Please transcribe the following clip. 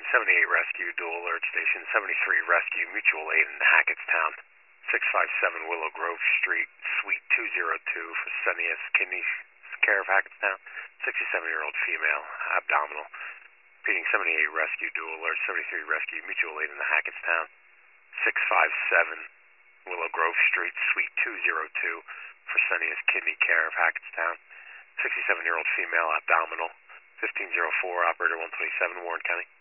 78 Rescue, dual alert station, 73 Rescue, mutual aid in Hackettstown, 657 Willow Grove Street, Suite 202 for Sunniest Kidney Care of Hackettstown, 67-year-old female, abdominal. Repeating, 78 Rescue, dual alert, 73 Rescue, mutual aid in the Hackettstown, 657 Willow Grove Street, Suite 202 for Sunniest Kidney Care of Hackettstown, 67-year-old female, abdominal, 1504, operator 127, Warren County.